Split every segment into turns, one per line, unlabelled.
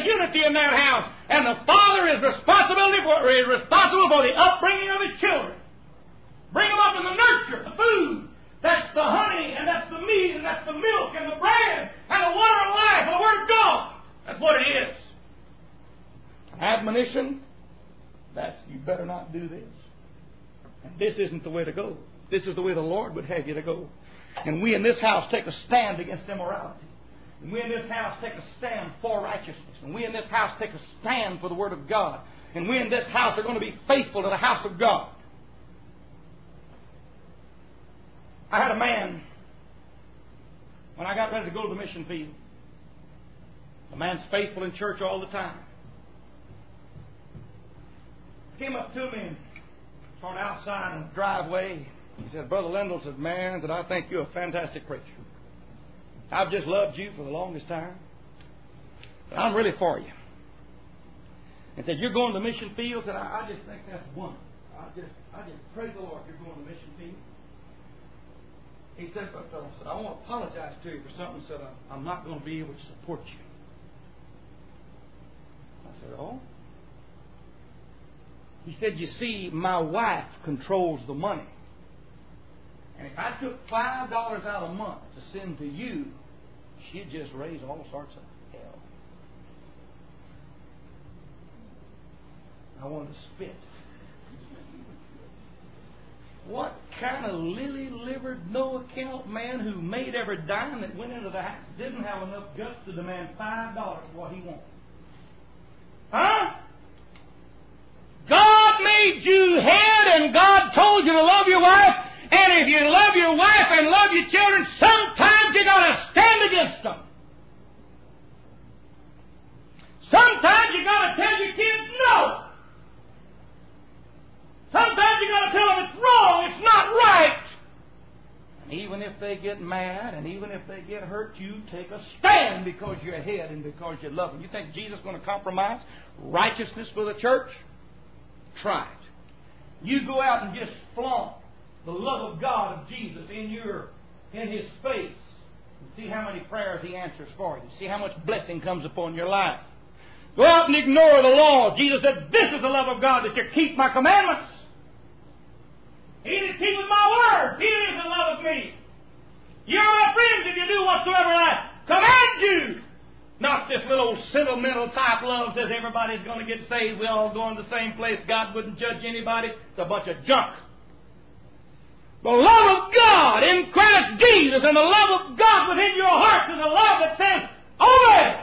unity in that house. And the father is responsible for the upbringing of his children. Bring them up in the nurture, the food. That's the honey, and that's the meat, and that's the milk, and the bread, and the water of life, and the Word of God. That's what it is. Admonition, that's you better not do this. And this isn't the way to go. This is the way the Lord would have you to go. And we in this house take a stand against immorality. And we in this house take a stand for righteousness. And we in this house take a stand for the Word of God. And we in this house are going to be faithful to the house of God. I had a man, when I got ready to go to the mission field, the man's faithful in church all the time. He came up to me and started outside in the driveway. He said, Brother Lendl, said, man, said, I think you're a fantastic preacher. I've just loved you for the longest time. But I'm really for you. And said, you're going to the mission field? Said, I just think that's wonderful. I just praise the Lord you're going to the mission field. He said, but I want to apologize to you for something. Said, I'm not going to be able to support you. I said, oh? He said, you see, my wife controls the money. And if I took $5 out a month to send to you, she'd just raise all sorts of hell. I wanted to spit. What kind of lily-livered, no-account man who made every dime that went into the house didn't have enough guts to demand $5 for what he wanted? Huh? God made you head and God told you to love your wife. And if you love your wife and love your children, sometimes you've got to stand against them. Sometimes you've got to tell your kids no. Sometimes you've got to tell them it's wrong, it's not right. And even if they get mad and even if they get hurt, you take a stand because you're ahead and because you love them. You think Jesus is going to compromise righteousness for the church? Try it. You go out and just flaunt the love of God of Jesus in His face. And see how many prayers He answers for you. See how much blessing comes upon your life. Go out and ignore the law. Jesus said, this is the love of God, that you keep my commandments. He that keepeth my word, he is the love of me. You're my friends if you do whatsoever I command you. Not this little sentimental type love says everybody's going to get saved. We all go in the same place. God wouldn't judge anybody. It's a bunch of junk. The love of God in Christ Jesus and the love of God within your heart is a love that says, obey.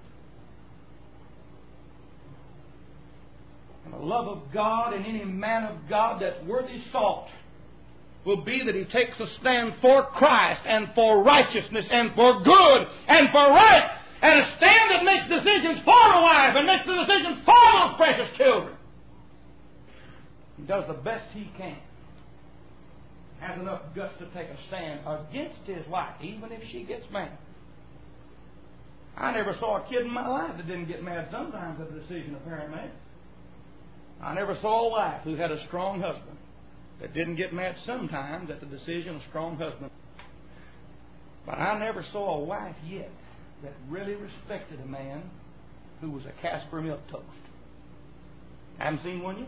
And the love of God in any man of God that's worthy salt will be that he takes a stand for Christ and for righteousness and for good and for right, and a stand that makes decisions for a wife and makes the decisions for those precious children. He does the best he can. Has enough guts to take a stand against his wife, even if she gets mad. I never saw a kid in my life that didn't get mad sometimes at the decision a parent made. I never saw a wife who had a strong husband that didn't get mad sometimes at the decision a strong husband. But I never saw a wife yet that really respected a man who was a Casper milk toast. I haven't seen one yet.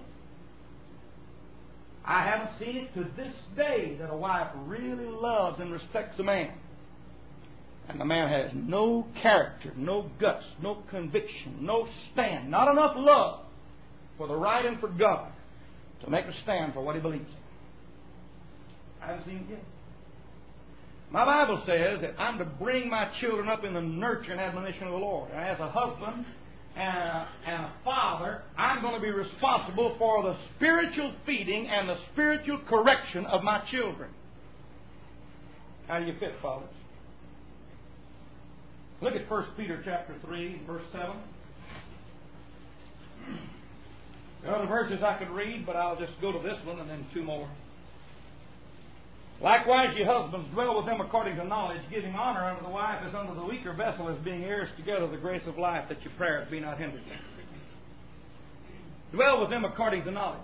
I haven't seen it to this day that a wife really loves and respects a man. And the man has no character, no guts, no conviction, no stand, not enough love for the right and for God to make a stand for what he believes in. I haven't seen it yet. My Bible says that I'm to bring my children up in the nurture and admonition of the Lord. And as a husband and a father, I'm going to be responsible for the spiritual feeding and the spiritual correction of my children. How do you fit, fathers? Look at 1 Peter chapter 3, verse 7. There are other verses I could read, but I'll just go to this one and then two more. Likewise, ye husbands, dwell with them according to knowledge, giving honor unto the wife as unto the weaker vessel, as being heirs together of the grace of life, that your prayers be not hindered. Dwell with them according to knowledge.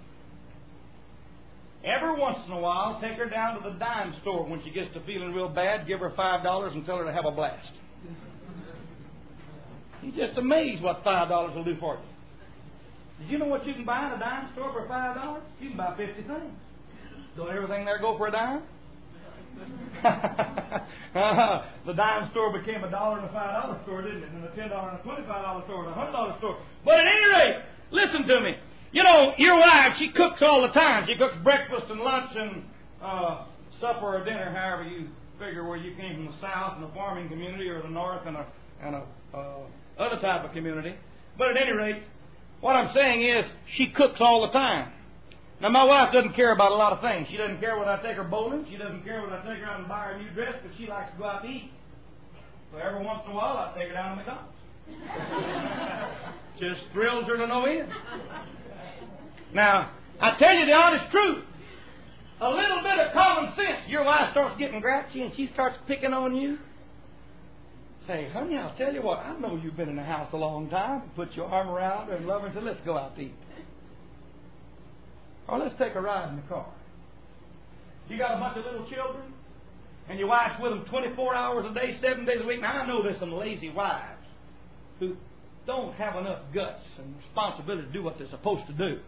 Every once in a while, take her down to the dime store when she gets to feeling real bad, give her $5 and tell her to have a blast. You're just amazed what $5 will do for you. Did you know what you can buy in a dime store for $5? You can buy 50 things. Don't everything there go for a dime? The dime store became $1 and a $5 store, didn't it? And a $10 and a $25 store and a $100 store. But at any rate, listen to me. You know, your wife, she cooks all the time. She cooks breakfast and lunch and supper or dinner, however you figure, where you came from, the South and the farming community, or the North and a other type of community. But at any rate, what I'm saying is she cooks all the time. Now, my wife doesn't care about a lot of things. She doesn't care whether I take her bowling. She doesn't care whether I take her out and buy her a new dress, but she likes to go out to eat. So every once in a while, I take her down to McDonald's. Just thrills her to no end. Now, I tell you the honest truth. A little bit of common sense. Your wife starts getting grouchy and she starts picking on you. Say, honey, I'll tell you what. I know you've been in the house a long time. Put your arm around her and love her and say, let's go out to eat. Or let's take a ride in the car. You got a bunch of little children, and your wife's with them 24 hours a day, 7 days a week. Now, I know there's some lazy wives who don't have enough guts and responsibility to do what they're supposed to do.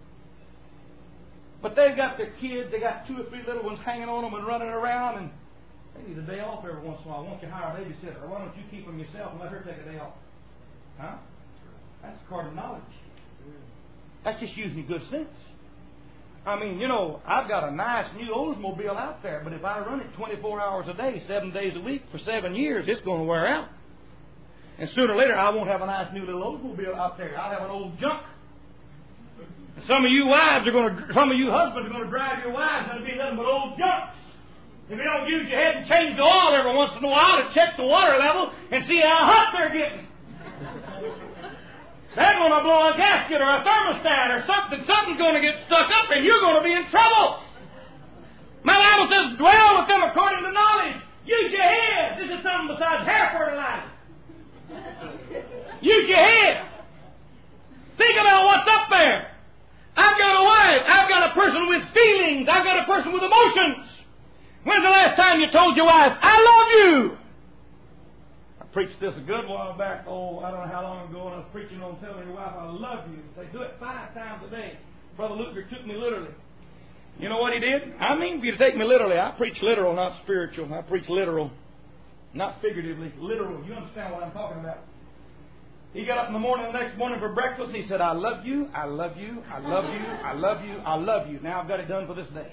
But they've got their kids, they got 2 or 3 little ones hanging on them and running around, and they need a day off every once in a while. Why don't you hire a babysitter? Or why don't you keep them yourself and let her take a day off? Huh? That's according to knowledge. That's just using good sense. I mean, you know, I've got a nice new Oldsmobile out there, but if I run it 24 hours a day, 7 days a week for 7 years, it's going to wear out. And sooner or later, I won't have a nice new little Oldsmobile out there. I'll have an old junk. And some of you husbands are going to drive your wives, and it'll be nothing but old junks. If you don't use your head and change the oil every once in a while to check the water level and see how hot they're getting. They're going to blow a gasket or a thermostat or something. Something's going to get stuck up and you're going to be in trouble. My Bible says, dwell with them according to knowledge. Use your head. This is something besides hair fertilizer. Use your head. Think about what's up there. I've got a wife. I've got a person with feelings. I've got a person with emotions. When's the last time you told your wife, I love you? I preached this a good while back. Oh, I don't know how long ago, and I was preaching on telling your wife, I love you. They do it 5 times a day. Brother Luther took me literally. You know what he did? I mean for you to take me literally. I preach literal, not spiritual. I preach literal, not figuratively. Literal. You understand what I'm talking about? He got up in the next morning for breakfast, and he said, I love you, I love you, I love you, I love you, I love you. Now I've got it done for this day.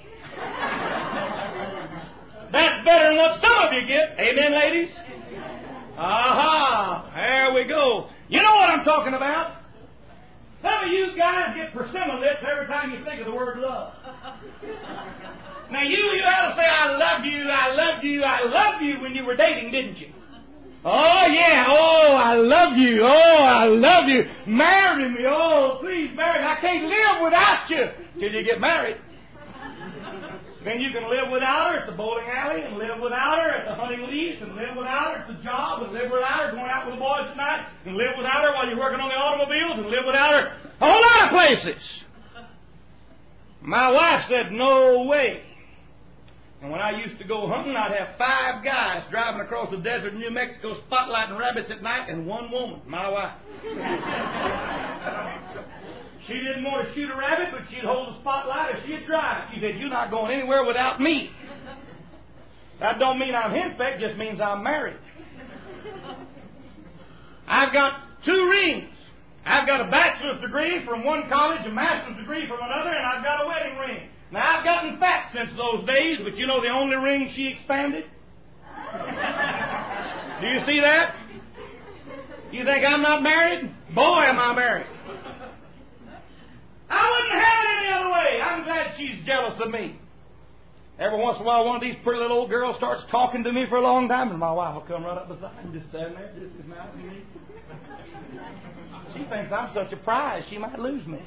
That's better than what some of you get. Amen, ladies? Aha! There we go. You know what I'm talking about. Some of you guys get persimmon lips every time you think of the word love. Now you ought to say, I love you, I love you, I love you when you were dating, didn't you? Oh, yeah. Oh, I love you. Oh, I love you. Marry me. Oh, please marry me. I can't live without you till you get married. Then you can live without her at the bowling alley, and live without her at the hunting lease, and live without her at the job, and live without her going out with the boys at night, and live without her while you're working on the automobiles, and live without her a whole lot of places. My wife said, no way. And when I used to go hunting, I'd have 5 guys driving across the desert in New Mexico spotlighting rabbits at night, and 1 woman, my wife. She didn't want to shoot a rabbit, but she'd hold the spotlight or she'd drive. She said, you're not going anywhere without me. That don't mean I'm henpecked, just means I'm married. I've got 2 rings. I've got a bachelor's degree from one college, a master's degree from another, and I've got a wedding ring. Now, I've gotten fat since those days, but you know the only ring she expanded? Do you see that? You think I'm not married? Boy, am I married. I wouldn't have it any other way. I'm glad she's jealous of me. Every once in a while, one of these pretty little old girls starts talking to me for a long time, and my wife will come right up beside me, just standing there, just as nice as me. She thinks I'm such a prize, she might lose me.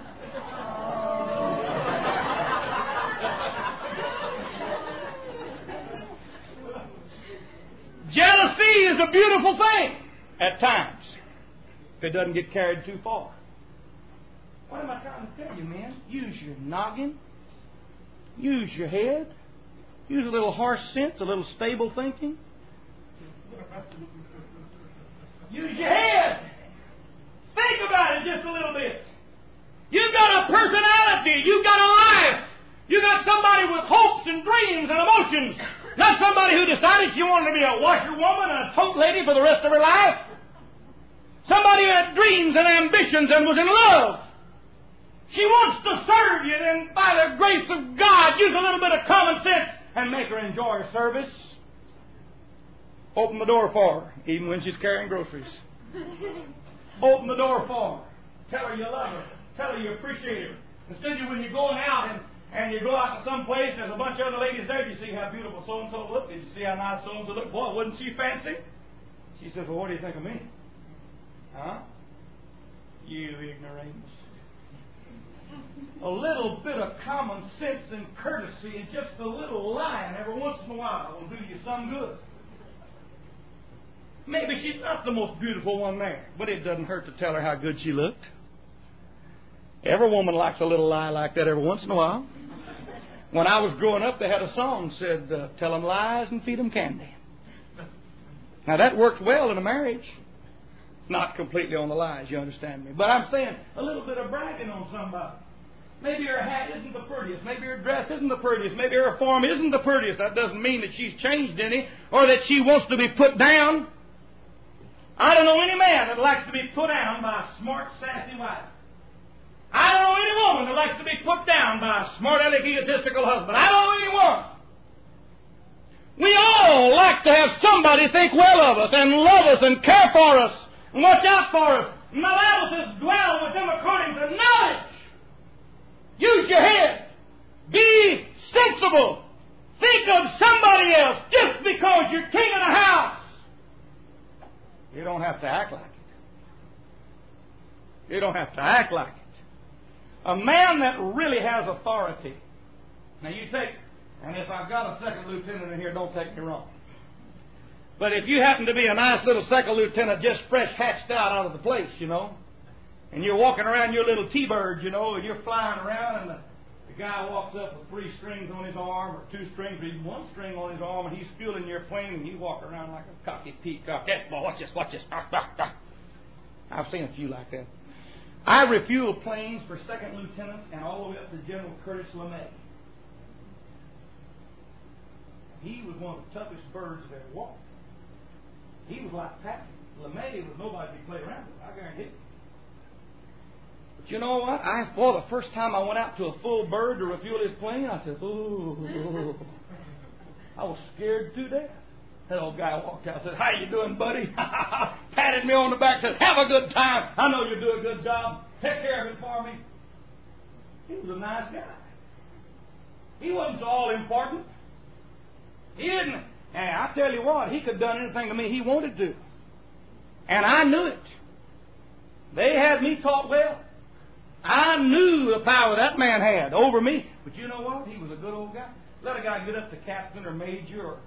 Jealousy is a beautiful thing at times, if it doesn't get carried too far. What am I trying to tell you, man? Use your noggin. Use your head. Use a little harsh sense, a little stable thinking. Use your head. Think about it just a little bit. You've got a personality. You've got a life. You've got somebody with hopes and dreams and emotions. Not somebody who decided she wanted to be a washerwoman and a tote lady for the rest of her life. Somebody who had dreams and ambitions and was in love. She wants to serve you, then by the grace of God, use a little bit of common sense and make her enjoy her service. Open the door for her, even when she's carrying groceries. Open the door for her. Tell her you love her. Tell her you appreciate her. Instead of when you're going out and you go out to some place, there's a bunch of other ladies there. You see how beautiful so-and-so look? Did you see how nice so-and-so look? Boy, wasn't she fancy? She says, well, what do you think of me? Huh? You ignoramus. A little bit of common sense and courtesy and just a little lying every once in a while will do you some good. Maybe she's not the most beautiful one there, but it doesn't hurt to tell her how good she looked. Every woman likes a little lie like that every once in a while. When I was growing up, they had a song that said, tell them lies and feed them candy. Now that worked well in a marriage. Not completely on the lies, you understand me. But I'm saying a little bit of bragging on somebody. Maybe her hat isn't the prettiest. Maybe her dress isn't the prettiest. Maybe her form isn't the prettiest. That doesn't mean that she's changed any or that she wants to be put down. I don't know any man that likes to be put down by a smart, sassy wife. I don't know any woman that likes to be put down by a smart, aleck, egotistical husband. I don't know any one. We all like to have somebody think well of us and love us and care for us and watch out for us. And the Bible says, dwell with them according to knowledge. Use your head. Be sensible. Think of somebody else just because you're king of the house. You don't have to act like it. You don't have to act like it. A man that really has authority. Now you take, and if I've got a second lieutenant in here, don't take me wrong. But if you happen to be a nice little second lieutenant just fresh hatched out of the place, you know, and you're walking around your little T-bird, you know, and you're flying around, and the guy walks up with 3 strings on his arm, or 2 strings, or even 1 string on his arm, and he's fueling your plane, and you walk around like a cocky peacock. Hey, boy, watch this, watch this. I've seen a few like that. I refuel planes for second lieutenant and all the way up to General Curtis LeMay. He was one of the toughest birds that ever walked. He was like Patrick. LeMay was nobody to play around with, I guarantee it. But you know what? The first time I went out to a full bird to refuel his plane, I said, ooh. I was scared to death. That old guy walked out and said, how you doing, buddy? Patted me on the back and said, have a good time. I know you do a good job. Take care of it for me. He was a nice guy. He wasn't so all important. He didn't. And I tell you what, he could have done anything to me he wanted to. And I knew it. They had me taught well. I knew the power that man had over me. But you know what? He was a good old guy. Let a guy get up to captain or major or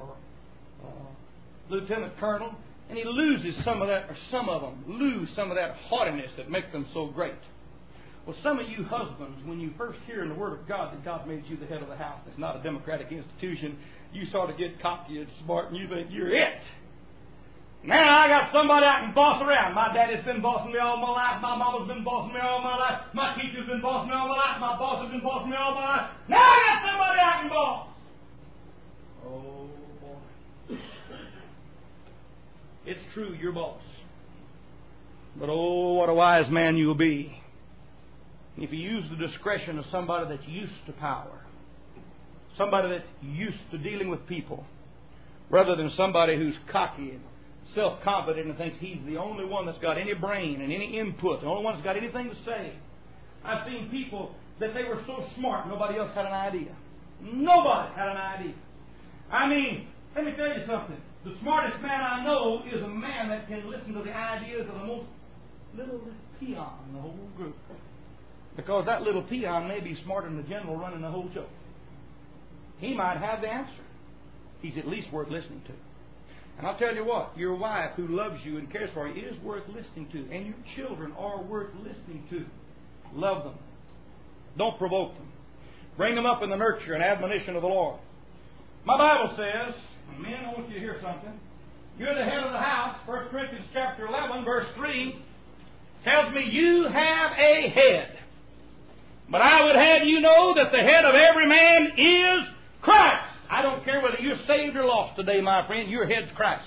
lieutenant colonel, and he loses some of that, or some of them lose some of that haughtiness that makes them so great. Well, some of you husbands, when you first hear in the Word of God that God made you the head of the house, it's not a democratic institution, you sort of get cocky and smart and you think you're it. Now I got somebody I can boss around. My daddy's been bossing me all my life. My mama's been bossing me all my life. My teacher's been bossing me all my life. My boss has been bossing me all my life. Now I got somebody I can boss. Oh, boy. It's true, you're boss. But oh, what a wise man you'll be if you use the discretion of somebody that's used to power, somebody that's used to dealing with people, rather than somebody who's cocky and self-confident and thinks he's the only one that's got any brain and any input, the only one that's got anything to say. I've seen people that they were so smart, nobody else had an idea. Nobody had an idea. I mean, let me tell you something. The smartest man I know is a man that can listen to the ideas of the most little peon in the whole group. Because that little peon may be smarter than the general running the whole show. He might have the answer. He's at least worth listening to. And I'll tell you what, your wife who loves you and cares for you is worth listening to. And your children are worth listening to. Love them. Don't provoke them. Bring them up in the nurture and admonition of the Lord. My Bible says, and men, I want you to hear something. You're the head of the house. 1 Corinthians chapter 11, verse 3 tells me you have a head. But I would have you know that the head of every man is Christ. I don't care whether you're saved or lost today, my friend. Your head's Christ.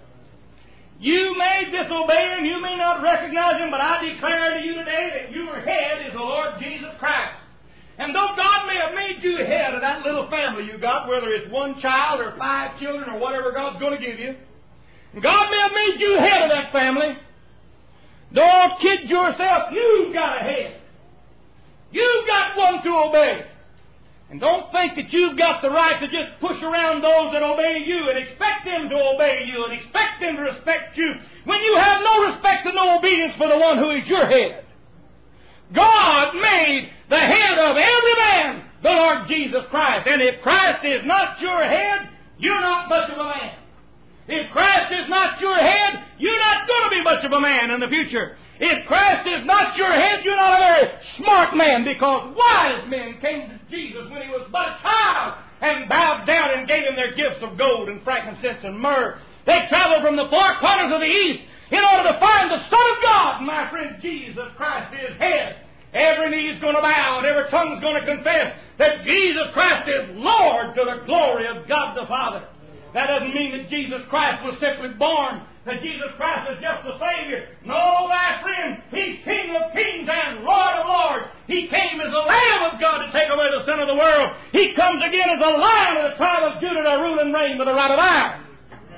You may disobey Him, you may not recognize Him, but I declare to you today that your head is the Lord Jesus Christ. And though God may have made you head of that little family you got, whether it's one child or 5 children or whatever God's going to give you, and God may have made you head of that family, don't kid yourself, you've got a head. You've got one to obey. And don't think that you've got the right to just push around those that obey you and expect them to obey you and expect them to respect you when you have no respect and no obedience for the one who is your head. God made the head of every man the Lord Jesus Christ. And if Christ is not your head, you're not much of a man. If Christ is not your head, you're not going to be much of a man in the future. If Christ is not your head, you're not a very smart man, because wise men came to Jesus when He was but a child and bowed down and gave Him their gifts of gold and frankincense and myrrh. They traveled from the 4 corners of the east in order to find the Son of God. My friend, Jesus Christ is head. Every knee is going to bow and every tongue is going to confess that Jesus Christ is Lord to the glory of God the Father. That doesn't mean that Jesus Christ was simply born, that Jesus Christ is just the Savior. No, my friend, He's King of kings and Lord of lords. He came as the Lamb of God to take away the sin of the world. He comes again as a Lion of the tribe of Judah to rule and reign with a rod of iron.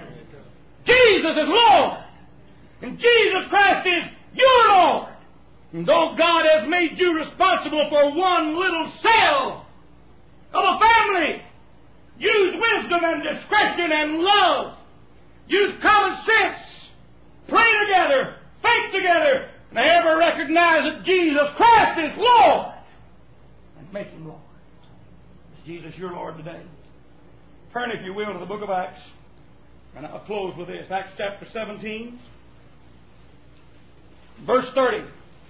Jesus is Lord. And Jesus Christ is your Lord. And though God has made you responsible for one little cell of a family, use wisdom and discretion and love. Use common sense. Pray together. Think together. And ever recognize that Jesus Christ is Lord. And make Him Lord. Is Jesus your Lord today? Turn, if you will, to the book of Acts. And I'll close with this. Acts chapter 17. Verse 30.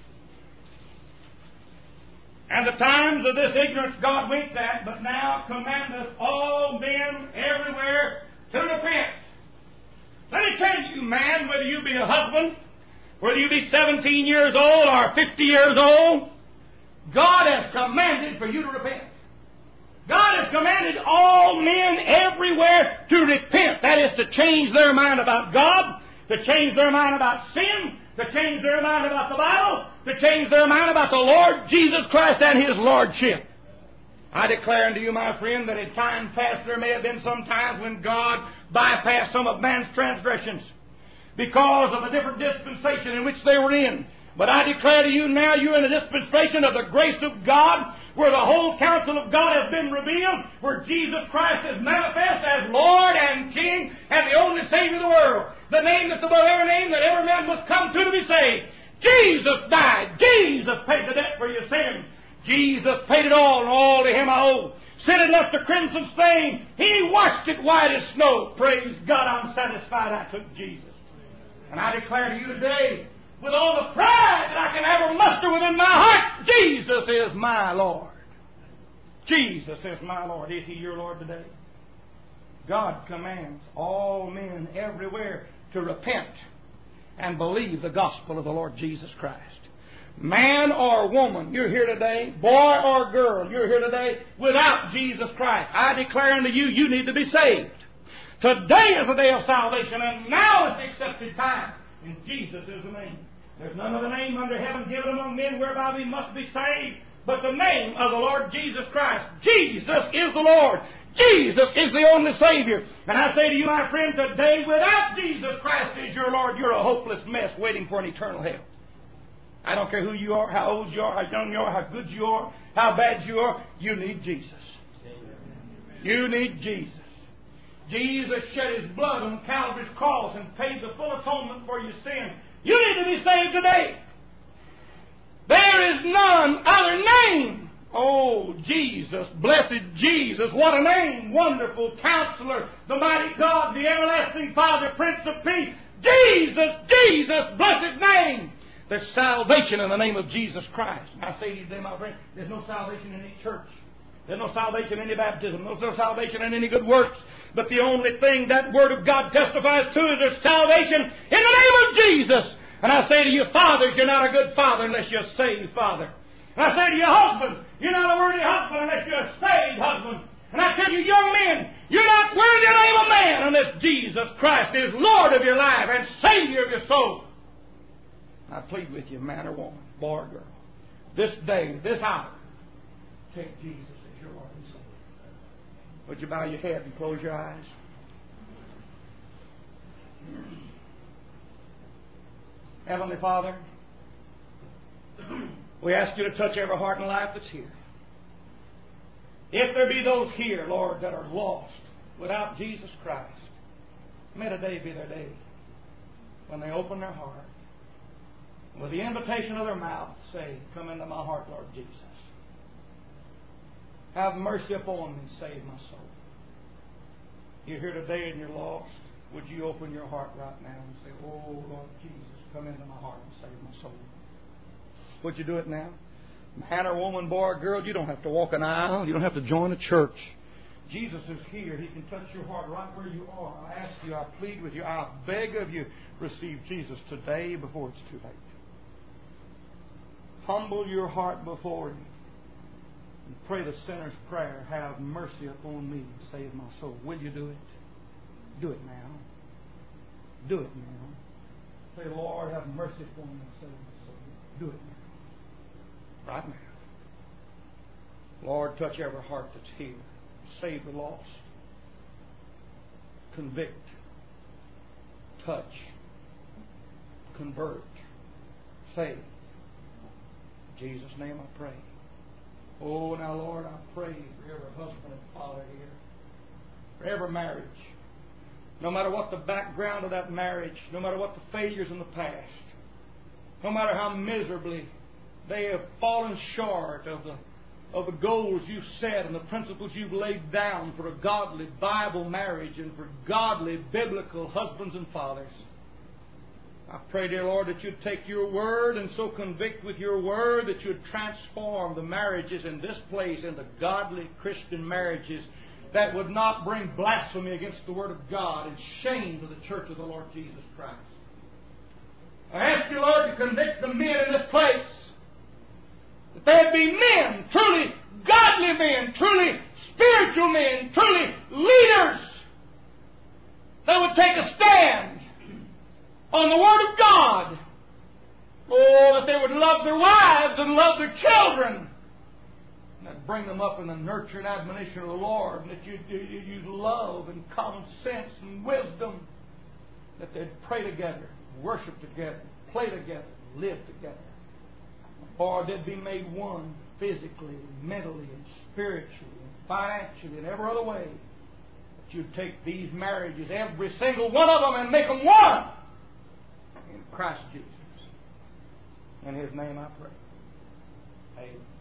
And the times of this ignorance God winked at, but now commandeth all men everywhere to repent. Let me tell you, man, whether you be a husband, whether you be 17 years old or 50 years old, God has commanded for you to repent. God has commanded all men everywhere to repent. That is to change their mind about God, to change their mind about sin, to change their mind about the Bible, to change their mind about the Lord Jesus Christ and His Lordship. I declare unto you, my friend, that in time past there may have been some times when God bypassed some of man's transgressions because of a different dispensation in which they were in. But I declare to you now, you're in the dispensation of the grace of God, where the whole counsel of God has been revealed, where Jesus Christ is manifest as Lord and King and the only Savior of the world. The name that's above every name, that every man must come to be saved. Jesus died. Jesus paid the debt for your sins. Jesus paid it all, and all to Him I owe. Sin had left a crimson stain. He washed it white as snow. Praise God, I'm satisfied I took Jesus. And I declare to you today, with all the pride that I can ever muster within my heart, Jesus is my Lord. Jesus is my Lord. Is He your Lord today? God commands all men everywhere to repent and believe the gospel of the Lord Jesus Christ. Man or woman, you're here today, boy or girl, you're here today without Jesus Christ. I declare unto you, you need to be saved. Today is the day of salvation, and now is the accepted time. And Jesus is the name. There's none other name under heaven given among men whereby we must be saved but the name of the Lord Jesus Christ. Jesus is the Lord. Jesus is the only Savior. And I say to you, my friend, today, without Jesus Christ as your Lord, you're a hopeless mess waiting for an eternal hell. I don't care who you are, how old you are, how young you are, how good you are, how bad you are. You need Jesus. You need Jesus. Jesus shed His blood on Calvary's cross and paid the full atonement for your sin. You need to be saved today. There is none other name. Oh, Jesus, blessed Jesus, what a name. Wonderful Counselor, the mighty God, the everlasting Father, Prince of Peace. Jesus, Jesus, blessed name. There's salvation in the name of Jesus Christ. And I say to you today, my friend, there's no salvation in any church. There's no salvation in any baptism. There's no salvation in any good works. But the only thing that Word of God testifies to is there's salvation in the name of Jesus. And I say to you, fathers, you're not a good father unless you're a saved father. And I say to you, husbands, you're not a worthy husband unless you're a saved husband. And I tell you, young men, you're not worthy of the name of man unless Jesus Christ is Lord of your life and Savior of your soul. I plead with you, man or woman, boy or girl, this day, this hour, take Jesus as your Lord and Savior. Would you bow your head and close your eyes? Heavenly Father, we ask you to touch every heart and life that's here. If there be those here, Lord, that are lost without Jesus Christ, may today be their day when they open their heart, with the invitation of their mouth, say, come into my heart, Lord Jesus. Have mercy upon me and save my soul. You're here today and you're lost. Would you open your heart right now and say, oh, Lord Jesus, come into my heart and save my soul. Would you do it now? Man or woman, boy or girl, you don't have to walk an aisle. You don't have to join a church. Jesus is here. He can touch your heart right where you are. I ask you, I plead with you, I beg of you, receive Jesus today before it's too late. Humble your heart before Him and pray the sinner's prayer. Have mercy upon me and save my soul. Will you do it? Do it now. Do it now. Say, Lord, have mercy upon me and save my soul. Do it now. Right now. Lord, touch every heart that's here. Save the lost. Convict. Touch. Convert. Save. In Jesus' name I pray. Oh, now, Lord, I pray for every husband and father here. For every marriage. No matter what the background of that marriage, no matter what the failures in the past, no matter how miserably they have fallen short of the goals you've set and the principles you've laid down for a godly Bible marriage and for godly biblical husbands and fathers. I pray, dear Lord, that you'd take your word and so convict with your word that you'd transform the marriages in this place into godly Christian marriages that would not bring blasphemy against the Word of God and shame to the church of the Lord Jesus Christ. I ask you, Lord, to convict the men in this place. That there'd be men, truly godly men, truly spiritual men, truly leaders that would take a stand on the Word of God. Oh, that they would love their wives and love their children. And that bring them up in the nurture and admonition of the Lord. And that you'd use love and common sense and wisdom. That they'd pray together, worship together, play together, live together. Or they'd be made one physically, mentally, and spiritually, and financially, and every other way. That you'd take these marriages, every single one of them, and make them one in Christ Jesus. In His name I pray. Amen.